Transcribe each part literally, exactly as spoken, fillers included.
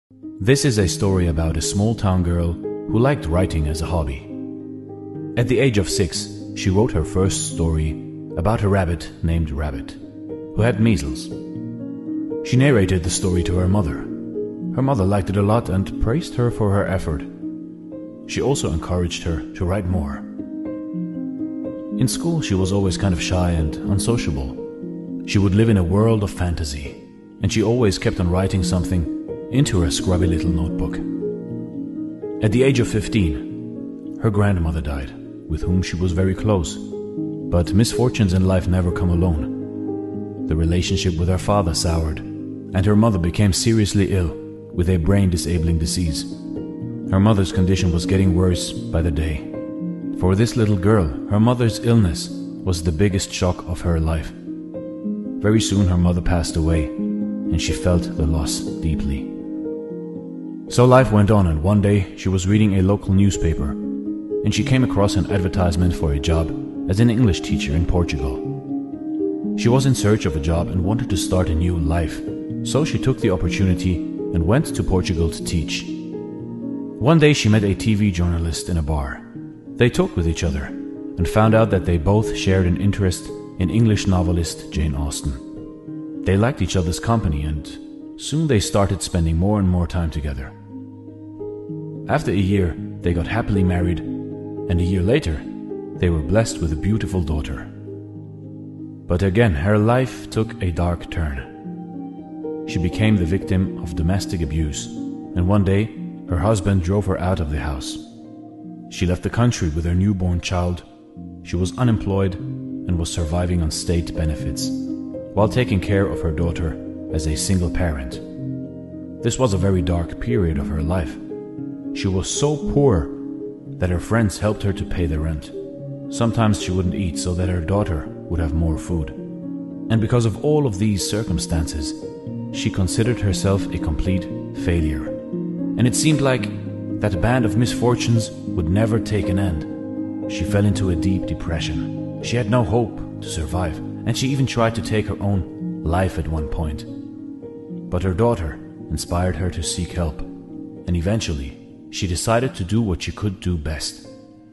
This is a story about a small-town girl who liked writing as a hobby. At the age of six, she wrote her first story about a rabbit named Rabbit, who had measles. She narrated the story to her mother. Her mother liked it a lot and praised her for her effort. She also encouraged her to write more. In school, she was always kind of shy and unsociable. She would live in a world of fantasy, and she always kept on writing something into her scrubby little notebook. At the age of fifteen, her grandmother died, with whom she was very close. But misfortunes in life never come alone. The relationship with her father soured, and her mother became seriously ill with a brain-disabling disease. Her mother's condition was getting worse by the day. For this little girl, her mother's illness was the biggest shock of her life. Very soon her mother passed away, and she felt the loss deeply. So life went on, and one day she was reading a local newspaper, and she came across an advertisement for a job as an English teacher in Portugal. She was in search of a job and wanted to start a new life, so she took the opportunity and went to Portugal to teach. One day she met a T V journalist in a bar. They talked with each other and found out that they both shared an interest in English novelist Jane Austen. They liked each other's company, and soon they started spending more and more time together. After a year, they got happily married, and a year later, they were blessed with a beautiful daughter. But again, her life took a dark turn. She became the victim of domestic abuse, and one day, her husband drove her out of the house. She left the country with her newborn child. She was unemployed and was surviving on state benefits, while taking care of her daughter as a single parent. This was a very dark period of her life. She was so poor that her friends helped her to pay the rent. Sometimes she wouldn't eat so that her daughter would have more food. And because of all of these circumstances, she considered herself a complete failure. And it seemed like that band of misfortunes would never take an end. She fell into a deep depression. She had no hope to survive, and she even tried to take her own life at one point. But her daughter inspired her to seek help, and eventually she decided to do what she could do best: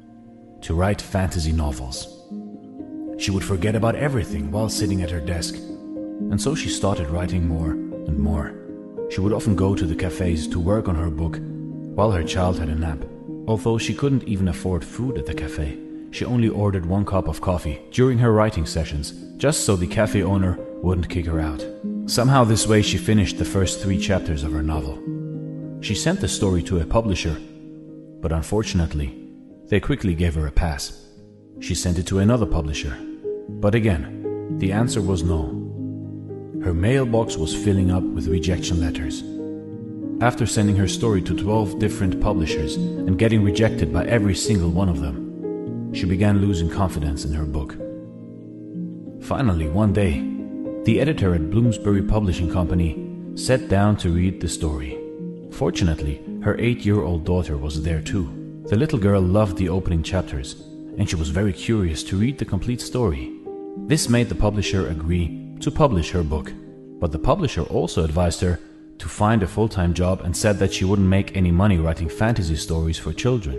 to write fantasy novels. She would forget about everything while sitting at her desk, and so she started writing more and more. She would often go to the cafes to work on her book while her child had a nap. Although she couldn't even afford food at the cafe, she only ordered one cup of coffee during her writing sessions, just so the cafe owner wouldn't kick her out. Somehow this way she finished the first three chapters of her novel. She sent the story to a publisher, but unfortunately, they quickly gave her a pass. She sent it to another publisher, but again, the answer was no. Her mailbox was filling up with rejection letters. After sending her story to twelve different publishers and getting rejected by every single one of them, she began losing confidence in her book. Finally, one day, the editor at Bloomsbury Publishing Company sat down to read the story. Fortunately, her eight-year-old daughter was there too. The little girl loved the opening chapters, and she was very curious to read the complete story. This made the publisher agree to publish her book, but the publisher also advised her to find a full-time job and said that she wouldn't make any money writing fantasy stories for children.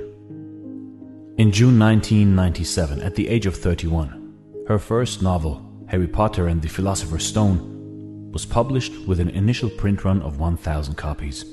In June nineteen ninety-seven, at the age of thirty-one, her first novel, Harry Potter and the Philosopher's Stone, was published with an initial print run of one thousand copies.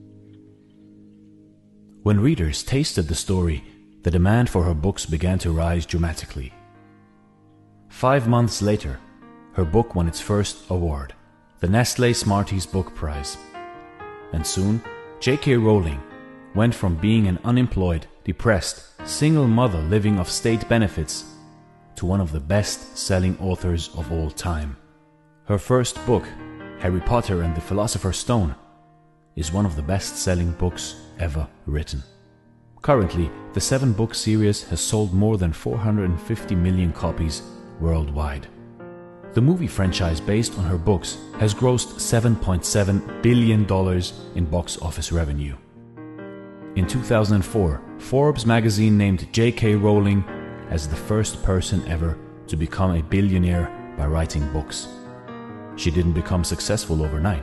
When readers tasted the story, the demand for her books began to rise dramatically. Five months later, her book won its first award, the Nestlé Smarties Book Prize. And soon, J K Rowling went from being an unemployed, depressed, single mother living off state benefits to one of the best-selling authors of all time. Her first book, Harry Potter and the Philosopher's Stone, is one of the best-selling books ever written. Currently, the seven-book series has sold more than four hundred fifty million copies worldwide. The movie franchise based on her books has grossed seven point seven billion dollars in box office revenue. In two thousand four, Forbes magazine named J K Rowling as the first person ever to become a billionaire by writing books. She didn't become successful overnight.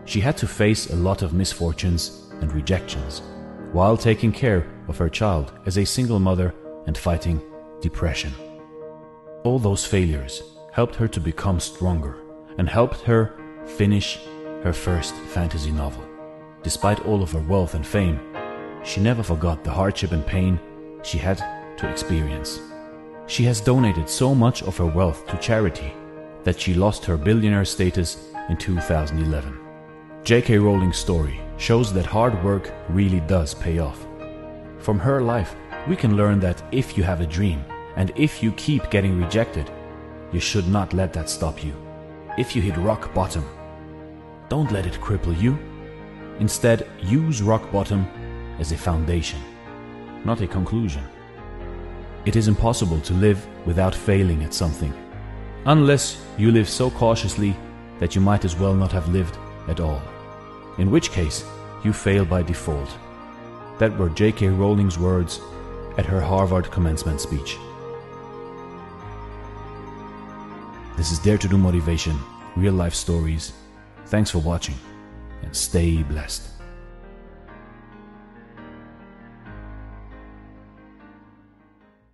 She had to face a lot of misfortunes and rejections, while taking care of her child as a single mother and fighting depression. All those failures helped her to become stronger and helped her finish her first fantasy novel. Despite all of her wealth and fame, she never forgot the hardship and pain she had to experience. She has donated so much of her wealth to charity that she lost her billionaire status in two thousand eleven. J K Rowling's story shows that hard work really does pay off. From her life, we can learn that if you have a dream and if you keep getting rejected, you should not let that stop you. If you hit rock bottom, don't let it cripple you. Instead, use rock bottom as a foundation, not a conclusion. It is impossible to live without failing at something, unless you live so cautiously that you might as well not have lived at all, in which case you fail by default. That were J K Rowling's words at her Harvard commencement speech. This is Dare to Do Motivation, real life stories. Thanks for watching and stay blessed.